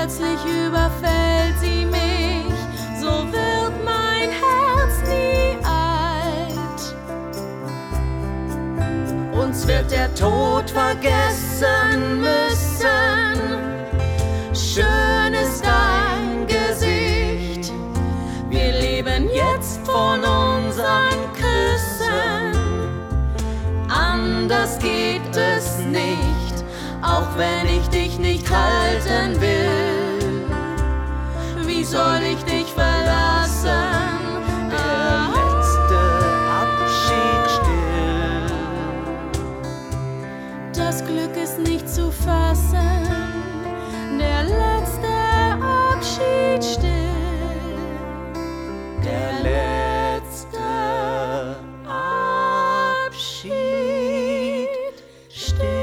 plötzlich überfällt sie mich, so wird mein Herz nie alt. Uns wird der Tod vergessen müssen, schön ist dein Gesicht. Wir leben jetzt von unseren Küssen, anders geht es nicht, auch wenn ich dich nicht halten will. Wie soll ich dich verlassen? Der letzte Abschied still. Das Glück ist nicht zu fassen, der letzte Abschied still. Der letzte Abschied still.